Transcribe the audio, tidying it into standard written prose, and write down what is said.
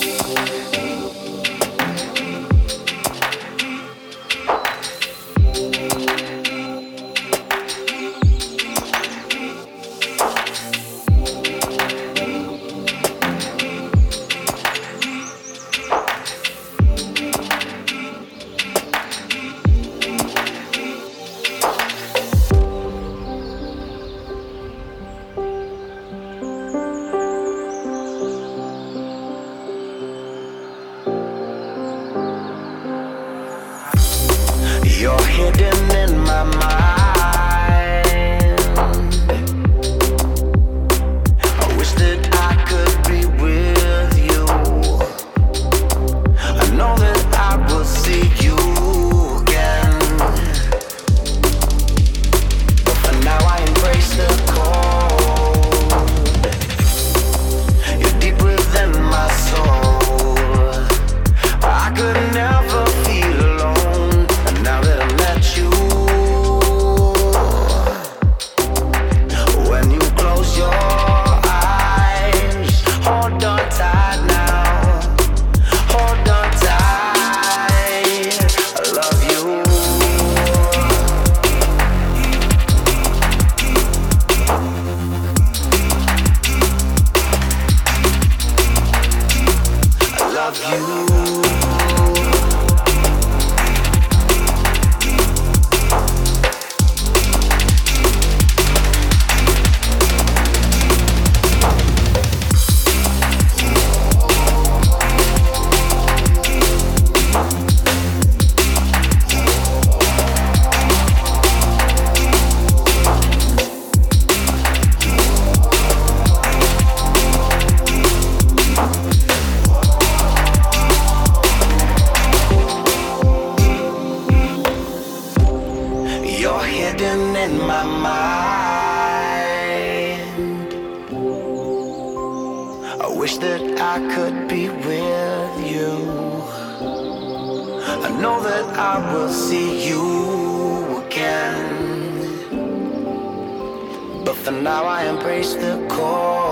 You're hidden in my mind. I wish that I could be with you. I know that I will see you again, but for now I embrace the cold. You're deep within my soul. I could never feel alone. Now that I met you, when you close your eyes, hold on tight now, hold on tight. I love you. I love you. You're hidden in my mind. I wish that I could be with you. I know that I will see you again, but for now I embrace the cold.